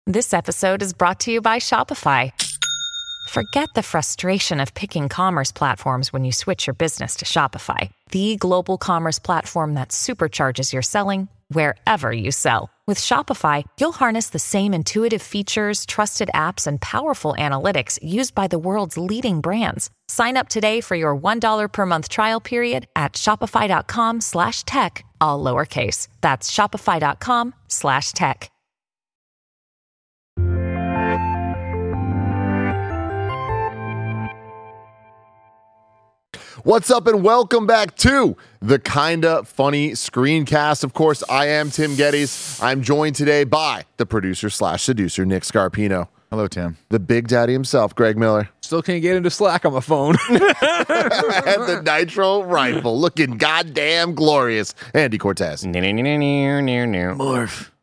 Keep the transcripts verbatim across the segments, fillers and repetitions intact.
This episode is brought to you by Shopify. Forget the frustration of picking commerce platforms when you switch your business to Shopify, the global commerce platform that supercharges your selling wherever you sell. With Shopify, you'll harness the same intuitive features, trusted apps, and powerful analytics used by the world's leading brands. Sign up today for your one dollar per month trial period at shopify.com slash tech, all lowercase. That's shopify.com slash tech. What's up and welcome back to the Kinda Funny Screencast. Of course, I am Tim Geddes. I'm joined today by the producer slash seducer, Nick Scarpino. Hello, Tim. The Big Daddy himself, Greg Miller. Still can't get into Slack on my phone. And the Nitro Rifle, looking goddamn glorious, Andy Cortez. Morph.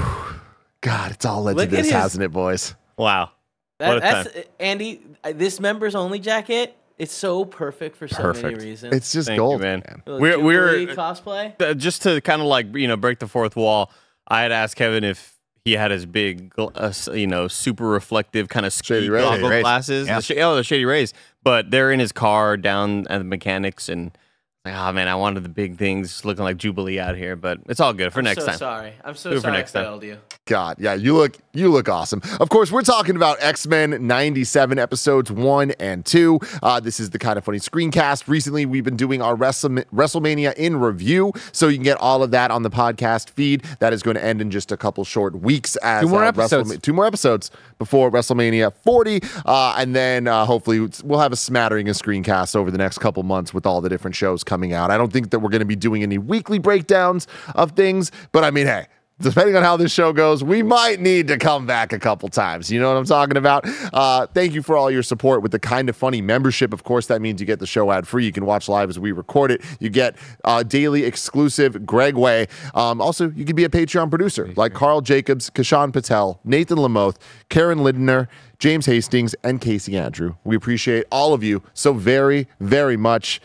God, it's all led Look to this, at his- hasn't it, boys? Wow. That, What a that's time. Andy. uh, This members only jacket. It's so perfect for so Perfect. many reasons. It's just Thank gold, you, man. man. Little We're Jubilee we're cosplay. uh, just to kind of like you know break the fourth wall. I had asked Kevin if he had his big, gl- uh, s- you know, super reflective kind of Shady ski Rays. goggle Shady Rays. glasses. Yeah. The sh- oh, the Shady Rays. But they're in his car down at the mechanics, and like, oh man, I wanted the big things looking like Jubilee out here. But it's all good for I'm next so time. sorry. I'm so Do it for sorry next I time. failed you. God, yeah, you look you look awesome. Of course, we're talking about X-Men ninety-seven episodes one and two. Uh, this is the Kind of Funny Screencast. Recently, we've been doing our Wrestle- WrestleMania in review, so you can get all of that on the podcast feed. That is going to end in just a couple short weeks. As Two more uh, episodes. WrestleMania- two more episodes before WrestleMania forty, uh, and then uh, hopefully we'll have a smattering of screencasts over the next couple months with all the different shows coming out. I don't think that we're going to be doing any weekly breakdowns of things, but I mean, hey, depending on how this show goes, we might need to come back a couple times. You know what I'm talking about? Uh, thank you for all your support with the Kind of Funny membership. Of course, that means you get the show ad free. You can watch live as we record it. You get uh, daily exclusive Greg Way. Um, also, you can be a Patreon producer like Carl Jacobs, Kashan Patel, Nathan Lamoth, Karen Lindner, James Hastings, and Casey Andrew. We appreciate all of you so very, very much.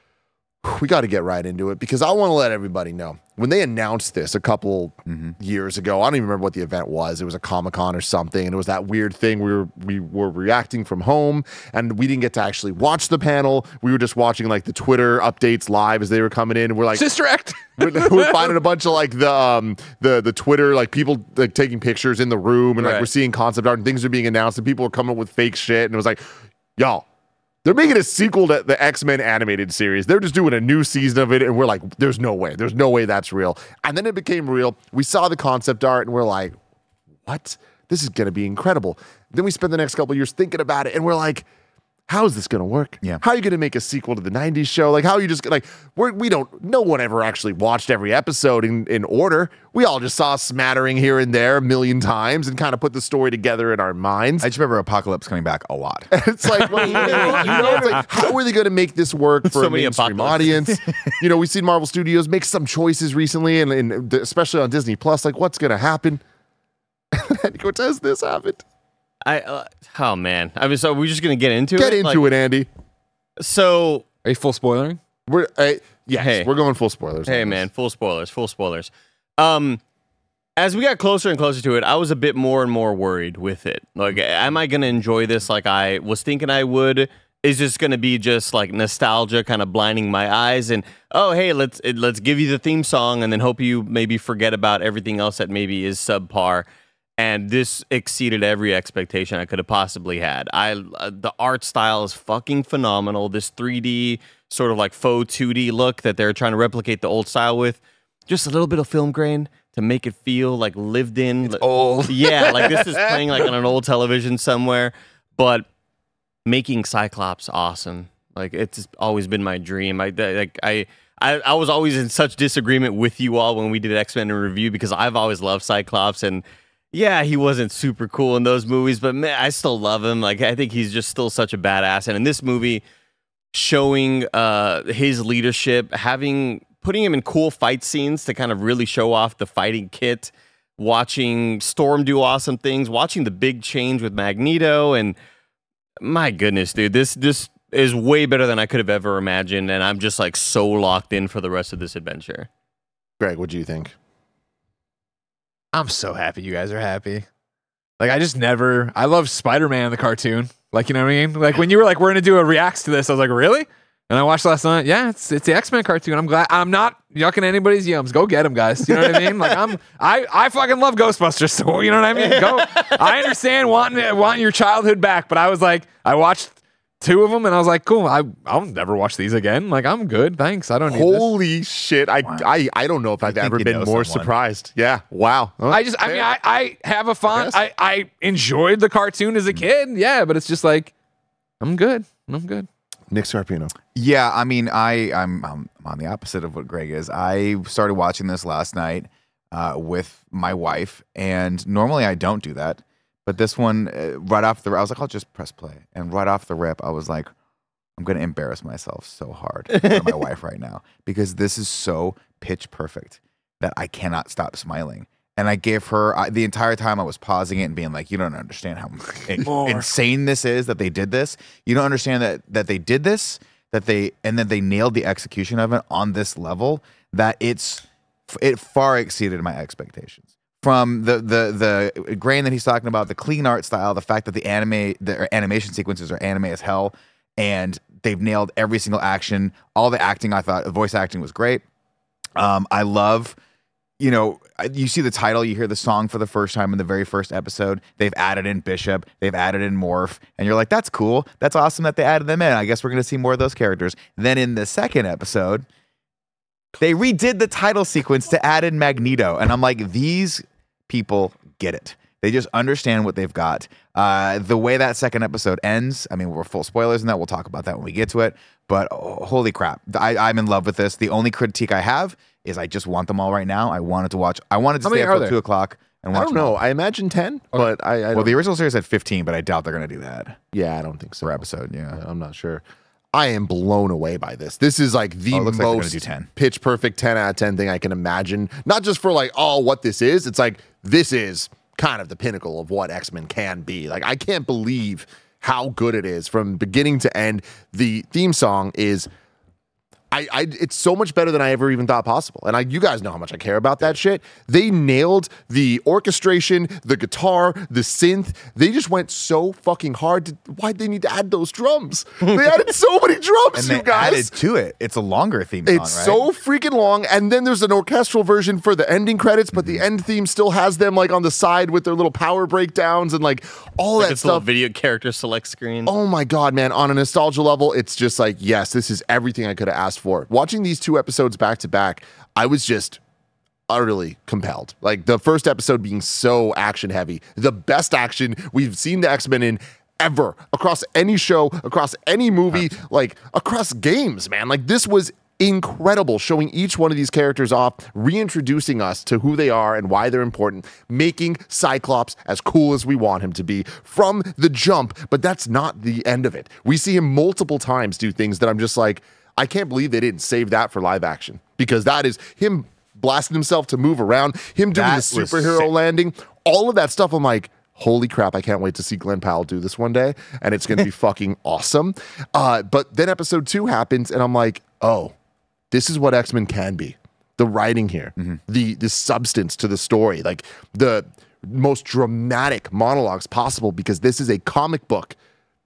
We got to get right into it because I want to let everybody know when they announced this a couple Mm-hmm. years ago. I don't even remember what the event was. It was a Comic-Con or something, and it was that weird thing we were we were reacting from home, and we didn't get to actually watch the panel. We were just watching like the Twitter updates live as they were coming in, and we're like, Sister Act. we're, we're finding a bunch of like the um the the Twitter like people like taking pictures in the room, and like Right. we're seeing concept art and things are being announced, and people are coming up with fake shit, and it was like, y'all. They're making a sequel to the X-Men animated series. They're just doing a new season of it, and we're like, there's no way. There's no way that's real. And then it became real. We saw the concept art, and we're like, what? This is going to be incredible. Then we spent the next couple of years thinking about it, and we're like, how is this going to work? Yeah. How are you going to make a sequel to the nineties show? Like, how are you just, like, we're, we don't, no one ever actually watched every episode in, in order. We all just saw a smattering here and there a million times and kind of put the story together in our minds. I just remember Apocalypse coming back a lot. It's like, well, you know, you know, it's like, how are they going to make this work for So a many mainstream apocalypse. audience? You know, we've seen Marvel Studios make some choices recently, and, and especially on Disney Plus. Like, what's going to happen? And Cortez, this happened. I uh, oh man. I mean, so we're just gonna get into Get it. into Like, it, Andy. So Are you full spoilering? We're uh, yes, Hey. we're going full spoilers. hey on man, this. full spoilers, full spoilers. Um, as we got closer and closer to it, I was a bit more and more worried with it. Like, am I gonna enjoy this like I was thinking I would? Is this gonna be just like nostalgia, kind of blinding my eyes? And oh, hey, let's it, let's give you the theme song, and then hope you maybe forget about everything else that maybe is subpar. And this exceeded every expectation I could have possibly had. I uh, the art style is fucking phenomenal. This three D sort of like faux two D look that they're trying to replicate the old style with, just a little bit of film grain to make it feel like lived in. It's old. Yeah, like this is playing like on an old television somewhere, but making Cyclops awesome. Like it's always been my dream. I like I. I, I was always in such disagreement with you all when we did X-Men in review because I've always loved Cyclops, and yeah, he wasn't super cool in those movies, but man, I still love him. Like, I think he's just still such a badass. And in this movie, showing uh, his leadership, having putting him in cool fight scenes to kind of really show off the fighting kit, watching Storm do awesome things, watching the big change with Magneto, and my goodness, dude, this this is way better than I could have ever imagined, and I'm just like so locked in for the rest of this adventure. Greg, what do you think? I'm so happy you guys are happy. Like I just never. I love Spider-Man the cartoon. Like you know what I mean? Like when you were like, we're gonna do a reacts to this, I was like, really? And I watched last night. Yeah, it's it's the X-Men cartoon. I'm glad. I'm not yucking anybody's yums. Go get them, guys. You know what I mean? Like I'm. I I fucking love Ghostbusters. So you know what I mean? Go. I understand wanting wanting your childhood back, but I was like, I watched two of them, and I was like, cool. I I'll never watch these again. Like I'm good, thanks. I don't need this. Holy shit! I, Wow. I I don't know if I've think ever you been know more someone. surprised. Yeah. Wow. Oh, I just. I mean, I I have a fun. guess. I I enjoyed the cartoon as a kid. Yeah, but it's just like, I'm good. I'm good. Nick Scarpino. Yeah, I mean, I I'm, I'm on the opposite of what Greg is. I started watching this last night uh, with my wife, and normally I don't do that, but this one, uh, right off the, I was like, I'll just press play, and right off the rip, I was like, I'm gonna embarrass myself so hard in front of my wife right now because this is so pitch perfect that I cannot stop smiling. And I gave her I, the entire time I was pausing it and being like, "You don't understand how in- insane this is that they did this. You don't understand that that they did this, that they and that they nailed the execution of it on this level. That it's it far exceeded my expectations. From the the the grain that he's talking about, the clean art style, the fact that the anime the animation sequences are anime as hell, and they've nailed every single action. All the acting, I thought, the voice acting was great. Um, I love." You know, you see the title, you hear the song for the first time in the very first episode. They've added in Bishop, they've added in Morph, and you're like, that's cool. That's awesome that they added them in. I guess we're going to see more of those characters. Then in the second episode, they redid the title sequence to add in Magneto. And I'm like, these people get it. They just understand what they've got. Uh, the way that second episode ends, I mean, we're full spoilers in that. We'll talk about that when we get to it. But oh, holy crap, I, I'm in love with this. The only critique I have is I just want them all right now. I wanted to watch. I wanted to How stay many up are till there? two o'clock and watch. I don't them know. all. I imagine ten, but I, I Well, don't- the original series had fifteen, but I doubt they're going to do that yeah, I don't think so. per episode. Yeah. I'm not sure. I am blown away by this. This is like the Oh, it looks like they're gonna most do ten. pitch perfect ten out of ten thing I can imagine. Not just for like, oh, what this is. It's like, this is kind of the pinnacle of what X-Men can be. Like, I can't believe how good it is from beginning to end. The theme song is, I, I it's so much better than I ever even thought possible. And I, you guys know how much I care about that shit. They nailed the orchestration, the guitar, the synth. They just went so fucking hard. To, why'd they need to add those drums? They added so many drums, And you they guys. added to it. It's a longer theme song, It's right? so freaking long, and then there's an orchestral version for the ending credits, but Mm-hmm. the end theme still has them like on the side with their little power breakdowns and like all Like that it's a little stuff. video character select screen. Oh my god, man! On a nostalgia level, it's just like, yes, this is everything I could have asked for. Watching these two episodes back to back, I was just utterly compelled. Like the first episode being so action heavy, the best action we've seen the X-Men in ever, across any show, across any movie, like across games, man. Like this was incredible, showing each one of these characters off, reintroducing us to who they are and why they're important, making Cyclops as cool as we want him to be from the jump. But that's not the end of it. We see him multiple times do things that I'm just like, I can't believe they didn't save that for live action, because that is him blasting himself to move around, him doing That the was superhero sick. landing, all of that stuff. I'm like, holy crap, I can't wait to see Glenn Powell do this one day, and it's going to be fucking awesome. Uh, but then episode two happens, and I'm like, oh, this is what X-Men can be. The writing here, Mm-hmm. the the substance to the story, like the most dramatic monologues possible, because this is a comic book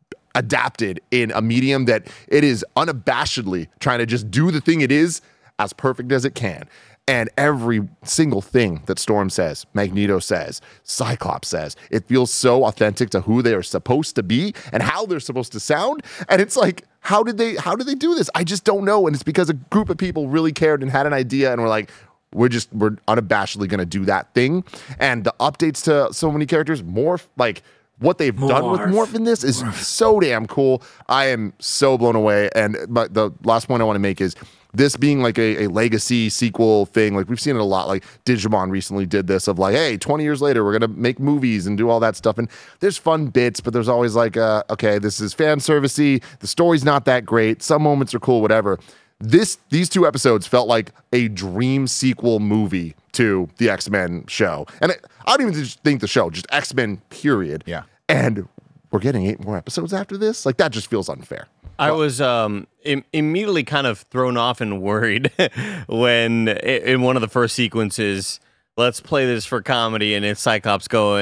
adapted in a medium that it is unabashedly trying to just do the thing it is as perfect as it can. And every single thing that Storm says, Magneto says, Cyclops says, it feels so authentic to who they are supposed to be and how they're supposed to sound. And it's like, how did they how did they do this? I just don't know. And it's because a group of people really cared and had an idea and were like, we're just we're unabashedly gonna do that thing. And the updates to so many characters, Morph, like what they've done with Morph in this is so damn cool. I am so blown away. And but the last point I want to make is this being like a, a legacy sequel thing. Like we've seen it a lot. Like Digimon recently did this of like, hey, twenty years later, we're going to make movies and do all that stuff. And there's fun bits, but there's always like, uh, okay, this is fan servicey. The story's not that great. Some moments are cool, whatever. This These two episodes felt like a dream sequel movie to the X-Men show. And it, I don't even just think the show, just X-Men period. Yeah. And we're getting eight more episodes after this. Like that just feels unfair. I was um, Im- immediately kind of thrown off and worried when i- in one of the first sequences, let's play this for comedy, and it's Cyclops going,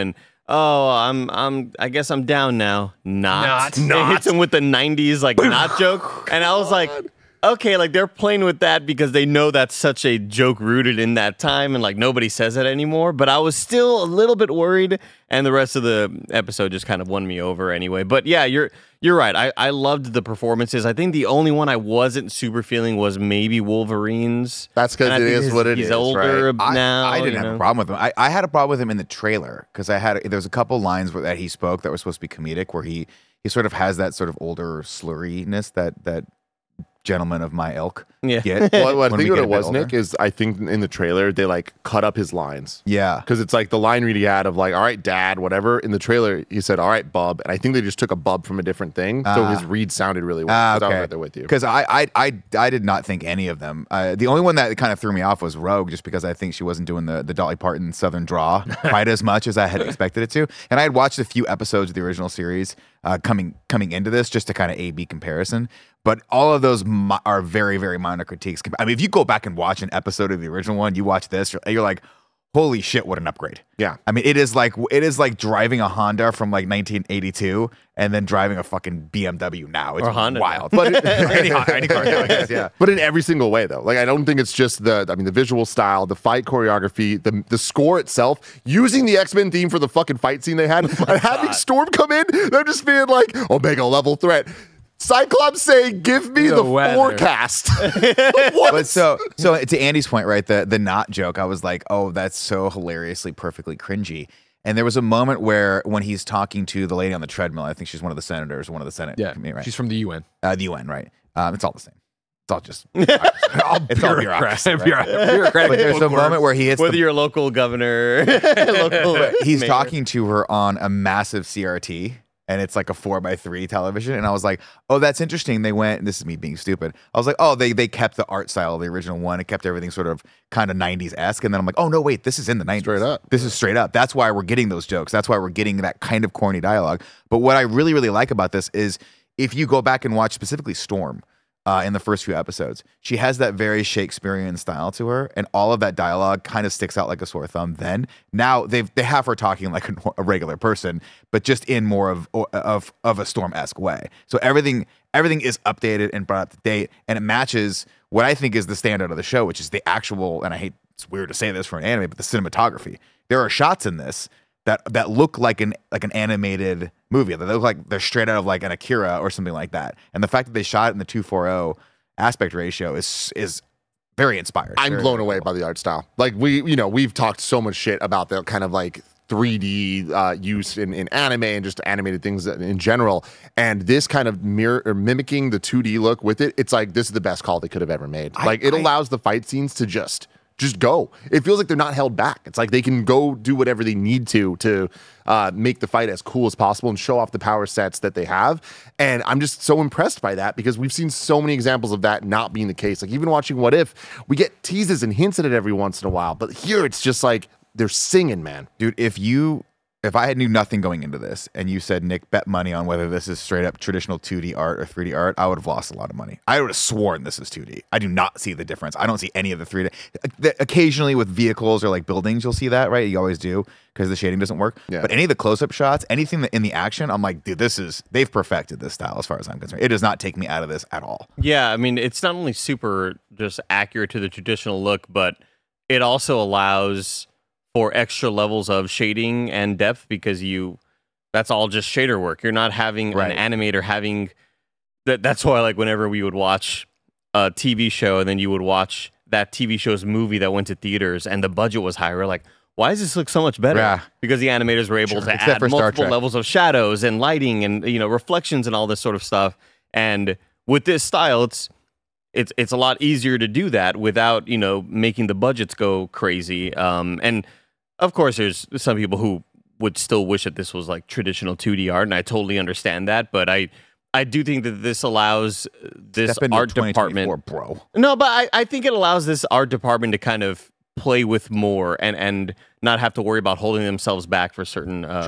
oh, I'm, I'm, I guess I'm down now. Not, Not. It hits him with the nineties like not joke, and I was like, okay, like they're playing with that because they know that's such a joke rooted in that time, and like nobody says it anymore. But I was still a little bit worried, and the rest of the episode just kind of won me over anyway. But yeah, you're you're right. I, I loved the performances. I think the only one I wasn't super feeling was maybe Wolverine's. That's because And I it think is he's- what it he's is, older right? I, now. I didn't you have know? a problem with him. I, I had a problem with him in the trailer because I had there was a couple lines where, that he spoke that were supposed to be comedic, where he he sort of has that sort of older slurriness that that gentlemen of my ilk Yeah. get. Well, I when think we what get it a bit was, older. Nick, is I think in the trailer they like cut up his lines. Yeah. Because it's like the line read he had of like, all right, dad, whatever. In the trailer, he said, all right, bub. And I think they just took a bub from a different thing. So Ah. his read sounded really well. Ah, 'Cause I was okay. right there with you. Because I, I, I, I did not think any of them. Uh, the only one that kind of threw me off was Rogue, just because I think she wasn't doing the, the Dolly Parton Southern draw quite as much as I had expected it to. And I had watched a few episodes of the original series uh, coming coming into this just to kind of A B comparison. But all of those mi- are very, very minor critiques. I mean, if you go back and watch an episode of the original one, you watch this, you're, you're like, holy shit, what an upgrade. Yeah. I mean, it is like it is like driving a Honda from like nineteen eighty-two and then driving a fucking B M W now. It's Or Honda wild. But it, any, any car nowadays, yeah. But in every single way, though, like I don't think it's just the, I mean, the visual style, the fight choreography, the the score itself, using the X-Men theme for the fucking fight scene they had, and having Storm come in, they're just being like, Omega level threat. Cyclops saying, "Give me The the, weather. forecast." What? But so so to Andy's point, right? The the not joke, I was like, oh, that's so hilariously perfectly cringy. And there was a moment where when he's talking to the lady on the treadmill, I think she's one of the senators, one of the Senate, Yeah, committee, right? she's from the U N. uh, the U N, right? Um, it's all the same. It's all just it's all bureaucracy. Right? Bureaucratic. But there's a moment where he hits Whether the, you're a local governor, local he's mayor. talking to her on a massive C R T. And it's like a four by three television. And I was like, oh, that's interesting. They went, and this is me being stupid. I was like, oh, they they kept the art style of the original one. It kept everything sort of kind of nineties-esque. And then I'm like, oh, no, wait, this is in the nineties. Straight up. This is straight up. That's why we're getting those jokes. That's why we're getting that kind of corny dialogue. But what I really, really like about this is if you go back and watch specifically Storm, Uh, in the first few episodes, she has that very Shakespearean style to her, and all of that dialogue kind of sticks out like a sore thumb. Then now they've they have her talking like a, a regular person, but just in more of of of a Storm-esque way. So everything everything is updated and brought up to date, and it matches what I think is the standout of the show, which is the actual. And I hate it's weird to say this for an anime, but the cinematography. There are shots in this that that look like an like an animated movie. They look like they're straight out of like an Akira or something like that. And the fact that they shot it in the two forty aspect ratio is is very inspired. I'm Very, blown very away cool. by the art style. Like we, you know, we've talked so much shit about the kind of like three D uh, use in, in anime and just animated things in general. And this kind of mirror or mimicking the two D look with it, it's like this is the best call they could have ever made. I- like it I- allows the fight scenes to just just go. It feels like they're not held back. It's like they can go do whatever they need to to uh, make the fight as cool as possible and show off the power sets that they have. And I'm just so impressed by that because we've seen so many examples of that not being the case. Like even watching What If, we get teases and hints at it every once in a while. But here it's just like they're singing, man. Dude, if you if I had knew nothing going into this and you said, Nick, bet money on whether this is straight up traditional two D art or three D art, I would have lost a lot of money. I would have sworn this is two D. I do not see the difference. I don't see any of the three D. The- Occasionally with vehicles or like buildings, you'll see that, right? You always do because the shading doesn't work. Yeah. But any of the close-up shots, anything that in the action, I'm like, dude, this is, they've perfected this style as far as I'm concerned. It does not take me out of this at all. Yeah, I mean, it's not only super just accurate to the traditional look, but it also allows for extra levels of shading and depth because you that's all just shader work. You're not having Right. an animator having that that's why like whenever we would watch a T V show and then you would watch that T V show's movie that went to theaters and the budget was higher, we're like, why does this look so much better? Yeah. Because the animators were able Sure. to Except add for Star multiple Trek. levels of shadows and lighting and you know reflections and all this sort of stuff. And with this style, it's it's it's a lot easier to do that without you know making the budgets go crazy. Um, and of course, there's some people who would still wish that this was like traditional two D art, and I totally understand that. But I I do think that this allows this Step into art twenty twenty-four, department. bro. No, but I, I think it allows this art department to kind of play with more and and not have to worry about holding themselves back for certain uh, Sure.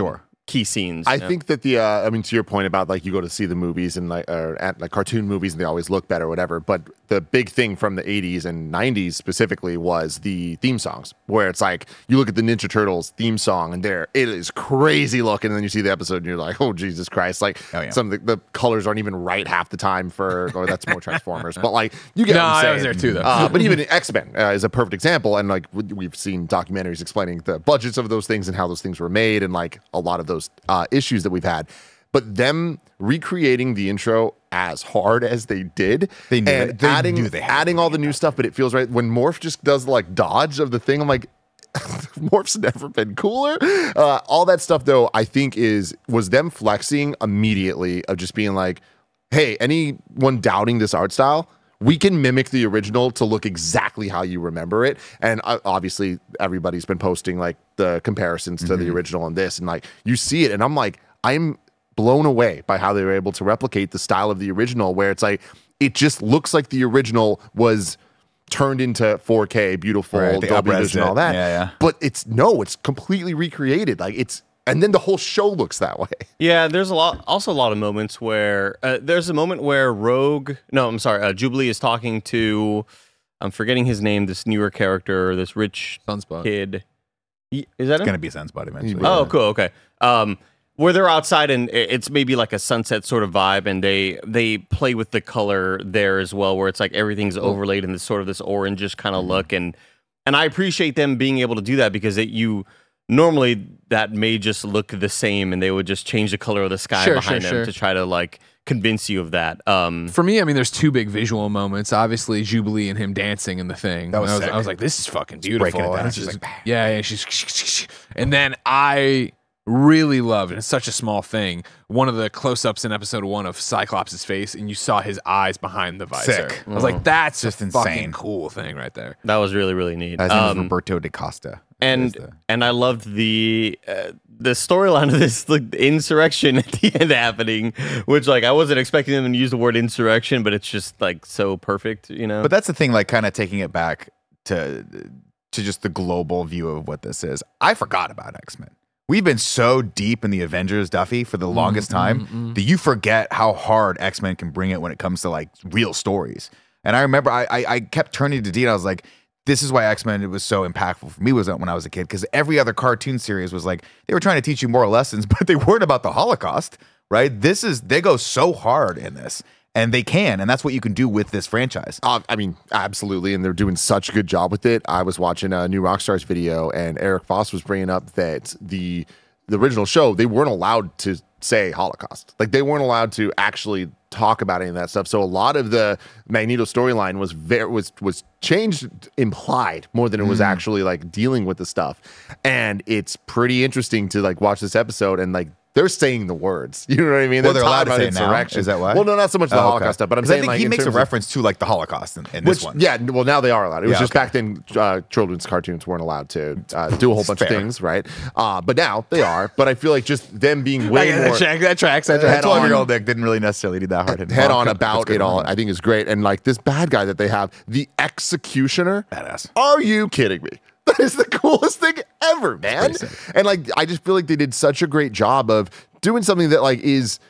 key scenes. I you know? think that the, uh, I mean, to your point about like you go to see the movies and like, or at like cartoon movies and they always look better, or whatever. But the big thing from the eighties and nineties specifically was the theme songs, where it's like you look at the Ninja Turtles theme song and there it is crazy looking, and then you see the episode and you're like, oh Jesus Christ! Like Oh, yeah. some of the, the colors aren't even right half the time for, or that's more Transformers, but like you get No, what I'm I saying. was there too, though. Uh, but even X-Men uh, is a perfect example, and like we- we've seen documentaries explaining the budgets of those things and how those things were made, and like a lot of those uh, issues that we've had. But them recreating the intro as hard as they did, They knew and it. They adding knew they had to adding all the new stuff, but it feels right. When Morph just does like dodge of the thing, I'm like, Morph's never been cooler. Uh, all that stuff, though, I think is was them flexing immediately of just being like, hey, anyone doubting this art style, we can mimic the original to look exactly how you remember it. And uh, obviously, everybody's been posting like the comparisons to the original and this, and like you see it, and I'm like, I'm blown away by how they were able to replicate the style of the original, where it's like it just looks like the original was turned into four K, beautiful, Right, they Dolby up-resed Vision, all it. that. Yeah, yeah. But it's no, it's completely recreated. Like it's, and then the whole show looks that way. Yeah, there's a lot, also a lot of moments where uh, there's a moment where Rogue, no, I'm sorry, uh, Jubilee is talking to, I'm forgetting his name, this newer character, this rich Sunspot. kid. He- Is that It's him? gonna be Sunspot eventually. Oh, cool. Okay. Um, where they're outside and i- it's maybe like a sunset sort of vibe, and they they play with the color there as well, where it's like everything's overlaid in this sort of this orangish kind of look, and and I appreciate them being able to do that, because it, you normally that may just look the same, and they would just change the color of the sky Sure, behind sure, them sure. to try to like convince you of that. Um, For me, I mean, there's two big visual moments. Obviously, Jubilee and him dancing in the thing. That was I was, sick. I was like, this is fucking beautiful. breaking it down. And it's She's just- like, yeah, yeah, she's, and then I really loved, and it's such a small thing, one of the close-ups in episode one of Cyclops' face, and you saw his eyes behind the visor. Sick. I was like, that's Just just a fucking insane. cool thing right there. that was really really neat. His name is Um, Roberto da Costa. and Is the- and I loved the uh, the storyline of this like insurrection at the end happening, which like I wasn't expecting them to use the word insurrection, but it's just like so perfect, you know. But that's the thing, like kind of taking it back to to just the global view of what this is. I forgot about X-Men. We've been so deep in the Avengers, Duffy, for the longest time that you forget how hard X-Men can bring it when it comes to like real stories. And I remember I I, I kept turning to Dean. I was like, this is why X-Men, it was so impactful for me was when I was a kid, because every other cartoon series was like they were trying to teach you moral lessons, but they weren't about the Holocaust, right? This is they go so hard in this, and they can, and that's what you can do with this franchise. Uh, I mean, absolutely, and they're doing such a good job with it. I was watching a new Rockstars video, and Eric Foss was bringing up that the the original show, they weren't allowed to say Holocaust. Like they weren't allowed to actually talk about any of that stuff. So a lot of the Magneto storyline was very was was changed, implied more than it was actually like dealing with the stuff. And it's pretty interesting to like watch this episode and like they're saying the words. You know what I mean? Well, they're talking allowed to about say it now? insurrection. Is that why? Well, no, not so much the Oh, okay. Holocaust stuff, but I'm 'Cause I saying think like he in makes a terms of- reference to like the Holocaust in, in which, this one. yeah, well, now they are allowed. It was Yeah, just okay. back then, uh, children's cartoons weren't allowed to uh, do a whole bunch Fair. of things, right? Uh, but now they are. But I feel like just them being way Yeah, more that, track, that tracks. That Head tracks. on. twelve-year-old Nick didn't really necessarily need that hard hitting. head Well, on that's about good it all, one. I think is great. And like this bad guy that they have, the Executioner. Badass. Are you kidding me? That is the coolest thing ever, man. pretty sick. And like, I just feel like they did such a great job of doing something that like is,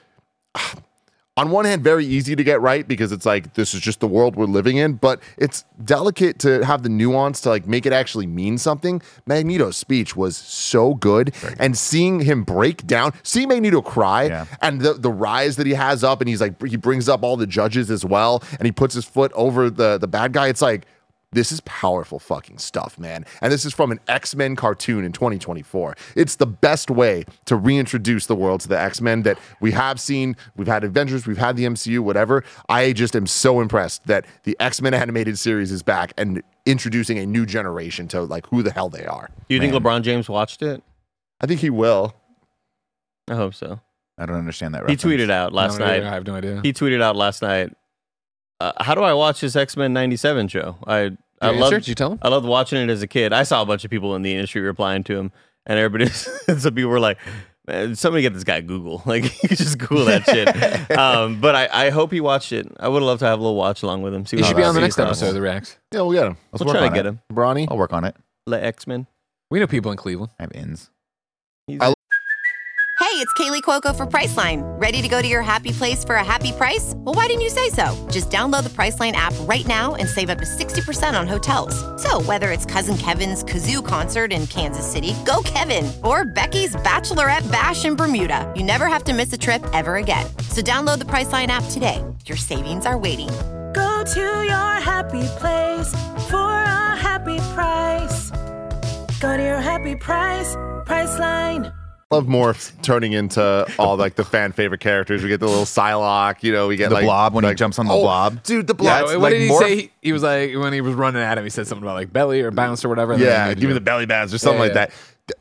on one hand, very easy to get right because it's like this is just the world we're living in, but it's delicate to have the nuance to like make it actually mean something. Magneto's speech was so good, and seeing him break down, seeing Magneto cry, Yeah. and the the rise that he has up, and he's like he brings up all the judges as well, and he puts his foot over the the bad guy. It's like, this is powerful fucking stuff, man. And this is from an X-Men cartoon in twenty twenty-four. It's the best way to reintroduce the world to the X-Men that we have seen. We've had Avengers, we've had the M C U, whatever. I just am so impressed that the X-Men animated series is back and introducing a new generation to like who the hell they are. Do you think Man. LeBron James watched it? I think he will. I hope so. I don't understand that He reference. tweeted out last No, night. I have no idea. He tweeted out last night. Uh, how do I watch this X-Men ninety-seven show? I I Did you answer? loved Did you tell him? I loved watching it as a kid. I saw a bunch of people in the industry replying to him, and everybody, some people were like, "Man, somebody get this guy Google. Like, you could just Google that shit." um, but I, I hope he watched it. I would love to have a little watch along with him. See He what should be on the see next his episode of thoughts. the Reacts. Yeah, we'll get him. Let's We'll work try on to get it. him. Bronny. I'll work on it. Le X-Men. We know people in Cleveland. I have ins. He's I- Hey, it's Kaylee Cuoco for Priceline. Ready to go to your happy place for a happy price? Well, why didn't you say so? Just download the Priceline app right now and save up to sixty percent on hotels. So whether it's Cousin Kevin's Kazoo Concert in Kansas City, go Kevin, or Becky's Bachelorette Bash in Bermuda, you never have to miss a trip ever again. So download the Priceline app today. Your savings are waiting. Go to your happy place for a happy price. Go to your happy price, Priceline. Love Morph turning into all like the fan favorite characters. We get the little Psylocke, you know, we get The like Blob when he like- jumps on the oh, Blob. Dude, the Yeah, Blob. what like did he Morph- say? He, he was like, when he was running at him, he said something about like belly or bounce or whatever. and then Yeah, he give me did the belly bands or something Yeah, like yeah.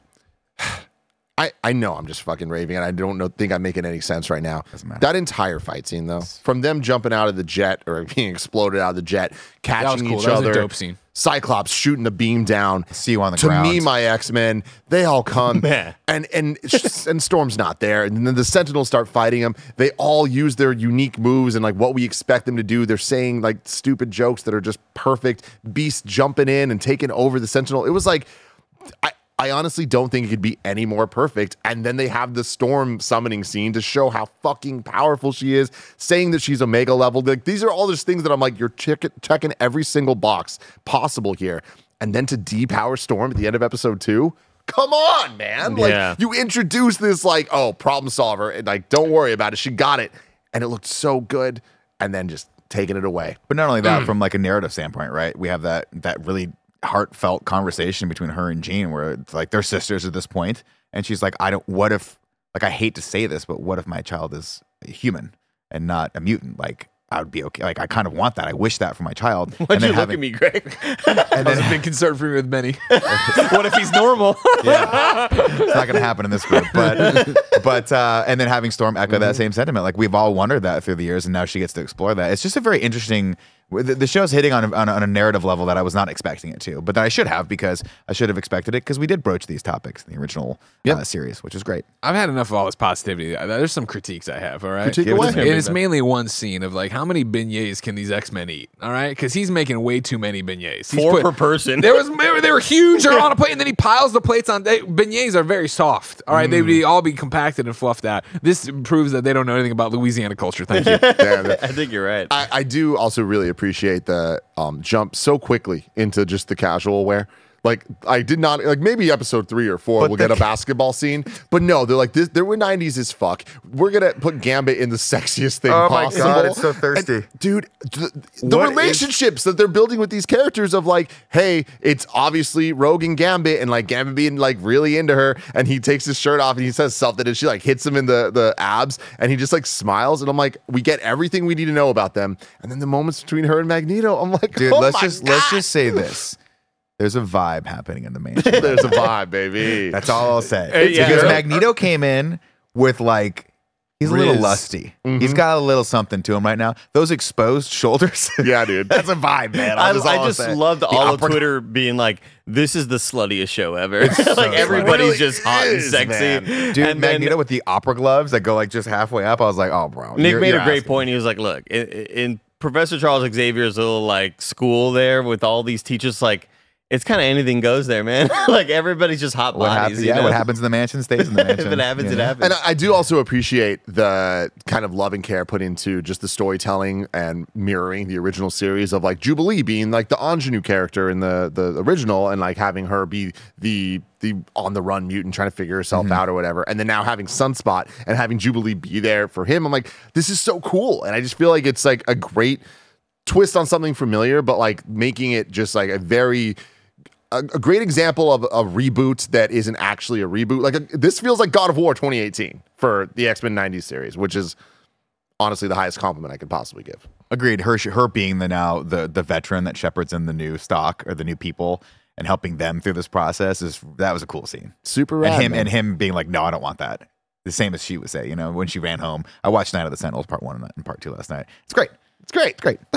that. I, I know I'm just fucking raving and I don't know, think I'm making any sense right now. matter. That entire fight scene though, from them jumping out of the jet or being exploded out of the jet, catching cool. each That was a other, dope scene. Cyclops shooting the beam down. See you on the to ground. me, my X-Men, they all come Man. and and and Storm's not there, and then the Sentinels start fighting them. They all use their unique moves and like what we expect them to do. They're saying like stupid jokes that are just perfect. Beast jumping in and taking over the Sentinel. It was like I. I honestly don't think it could be any more perfect. And then they have the Storm summoning scene to show how fucking powerful she is, saying that she's Omega level. Like, these are all just things that I'm like, you're check- checking every single box possible here. And then to depower Storm at the end of episode two, come on, man. Like, Yeah. you introduce this, like, oh, problem solver. And like, don't worry about it. She got it. And it looked so good. And then just taking it away. But not only that, from like a narrative standpoint, right? We have that that really heartfelt conversation between her and Jean where it's like they're sisters at this point, and she's like, I don't what if like I hate to say this, but what if my child is a human and not a mutant? Like I would be okay. Like I kind of want that. I wish that for my child. Why'd you look at me, Greg? And then a big concern for me with many. What if he's normal? Yeah, it's not going to happen in this group. But but uh, and then having Storm echo that same sentiment, like we've all wondered that through the years, and now she gets to explore that. It's just a very interesting. The, the show's hitting on a, on, a, on a narrative level that I was not expecting it to, but that I should have because I should have expected it because we did broach these topics in the original uh, series, which is great. I've had enough of all this positivity. There's some critiques I have, all right? Critique Give it away. to And it's mainly one scene of like, how many beignets can these X-Men eat? All right? Because he's making way too many beignets. He's Four put- per person. There was they were huge. They're on a plate, and then he piles the plates on. They, beignets are very soft. All right, they would be, all be compacted and fluffed out. This proves that they don't know anything about Louisiana culture. Thank you. Yeah, I think you're right. I, I do also really appreciate the um, jump so quickly into just the casual wear. Like I did not like maybe episode three or four But we'll the get a ca- basketball scene, but no, they're like this. They were nineties as fuck. We're gonna put Gambit in the sexiest thing Oh my possible. God, it's so thirsty. And, dude. The, the What relationships that they're building with these characters of like, hey, it's obviously Rogue and Gambit, and like Gambit being like really into her, and he takes his shirt off and he says something, and she like hits him in the the abs, and he just like smiles, and I'm like, we get everything we need to know about them, and then the moments between her and Magneto, I'm like, Dude, oh let's my just God. let's just say this. There's a vibe happening in the mansion. There's a vibe, baby. That's all I'll say. Hey, yeah. Because Yeah. Magneto came in with like he's a little Riz. lusty. Mm-hmm. He's got a little something to him right now. Those exposed shoulders. Yeah, dude. That's a vibe, man. I, I'll just, I all just say. loved The all of upper- Twitter being like, "This is the sluttiest show ever." like so everybody's Really just hot and is, sexy. man. Dude, and then Magneto with the opera gloves that go like just halfway up. I was like, oh, bro. Nick you're- made you're a great asking. point. He was like, "Look, in, in Professor Charles Xavier's little like school there with all these teachers, like." It's kind of anything goes there, man. like everybody's just hot What bodies. happens? you Yeah, know? what happens in the mansion stays in the mansion. if it happens, you it know? happens. And I, I do also appreciate the kind of love and care put into just the storytelling and mirroring the original series of like Jubilee being like the ingenue character in the the original, and like having her be the the on the run mutant trying to figure herself Mm-hmm. out or whatever, and then now having Sunspot and having Jubilee be there for him. I'm like, this is so cool, and I just feel like it's like a great twist on something familiar, but like making it just like a very a, a great example of a reboot that isn't actually a reboot. Like a, this feels like God of War twenty eighteen for the X-Men nineties series, which is honestly the highest compliment I could possibly give. Agreed. Her her being the now the the veteran that shepherds in the new stock or the new people and helping them through this process is that was a cool scene. Super rad, and him man. and him being like, no, I don't want that. The same as she would say, you know, when she ran home. I watched Night of the Sentinels part one and part two last night. It's great. It's great. It's great.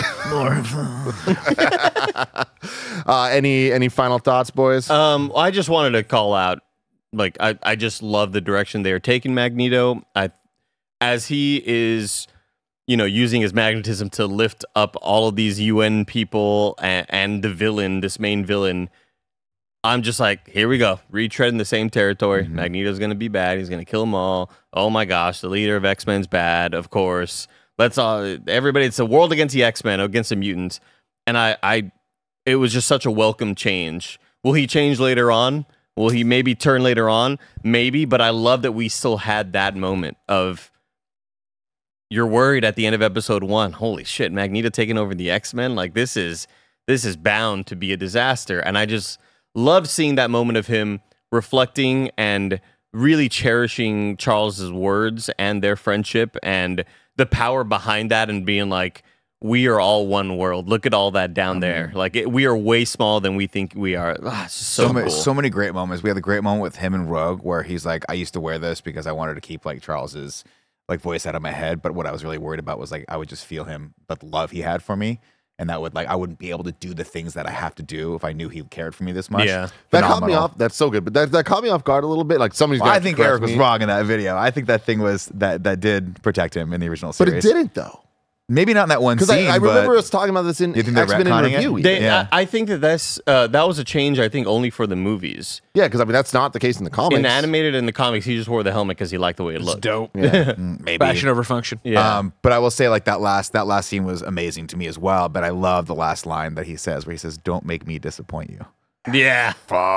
uh, any any final thoughts, boys? Um, I just wanted to call out, like, I, I just love the direction they are taking Magneto. I, as he is, you know, using his magnetism to lift up all of these U N people and, and the villain, this main villain. I'm just like, here we go, retreading the same territory. Mm-hmm. Magneto's gonna be bad. He's gonna kill them all. Oh my gosh, the leader of X-Men's bad, of course. Let's all everybody. It's a world against the X-Men, against the mutants, and I, I, it was just such a welcome change. Will he change later on? Will he maybe turn later on? Maybe, but I love that we still had that moment of. You're worried at the end of episode one. Holy shit, Magneto taking over the X-Men. Like this is this is bound to be a disaster, and I just. Love seeing that moment of him reflecting and really cherishing Charles's words and their friendship and the power behind that and being like, we are all one world. Look at all that down there. Like it, we are way smaller than we think we are. Ah, it's just so, so, cool. many, so many great moments. We had a great moment with him and Rogue where he's like, I used to wear this because I wanted to keep like Charles's like voice out of my head. But what I was really worried about was like, I would just feel him, but the love he had for me. And that would like I wouldn't be able to do the things that I have to do if I knew he cared for me this much. Yeah, that caught me off. That's so good, but that, that caught me off guard a little bit. Like somebody's. Well, I think Eric me. was wrong in that video. I think that thing was that that did protect him in the original but series, it didn't though. Maybe not in that one Because scene. I, I but remember us talking about this in You think they're X-Men in retconning Review. it? They, Yeah. I, I think that that's uh, that was a change. I think only for the movies. Yeah, because I mean that's not the case in the comics. In the animated in the comics, he just wore the helmet because he liked the way it It's looked. dope. Yeah. maybe. Fashion over function. Yeah. Um, but I will say, like that last that last scene was amazing to me as well. But I love the last line that he says, where he says, "Don't make me disappoint you." yeah.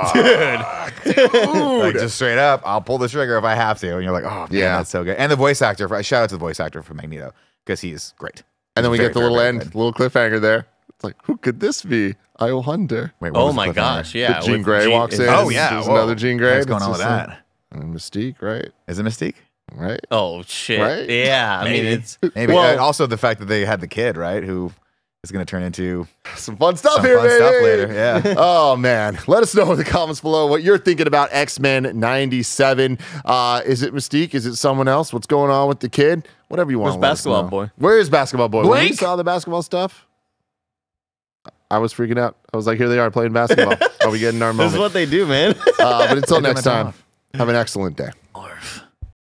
Like just straight up, I'll pull the trigger if I have to. And you're like, oh, man, Yeah. that's so good. And the voice actor, for, shout out to the voice actor for Magneto because he's great. And then we Very, get the very, little very end, good. little cliffhanger there. It's like, who could this be? I wonder. Wait, what Oh was the my cliffhanger? gosh. Yeah. Jean with Grey Jean- walks in. Oh yeah, There's whoa. another Jean Grey. What's going It's on with just like- that? And Mystique, right? Is it Mystique? Right. Oh shit. Right? Yeah. I mean, Maybe. it's Maybe. Well- and also the fact that they had the kid, right? Who is going to turn into Some fun stuff some here, fun baby. stuff later. Yeah. Oh man, let us know in the comments below what you're thinking about X-Men ninety-seven. Uh, is it Mystique? Is it someone else? What's going on with the kid? Whatever you want. Where's let us Basketball know. Boy? Where is Basketball Boy? When we Blink! saw the basketball stuff, I was freaking out. I was like, here they are playing basketball. Are we getting our this moment? is what they do, man. Uh, but until They're next gonna time, off. have an excellent day. Orf.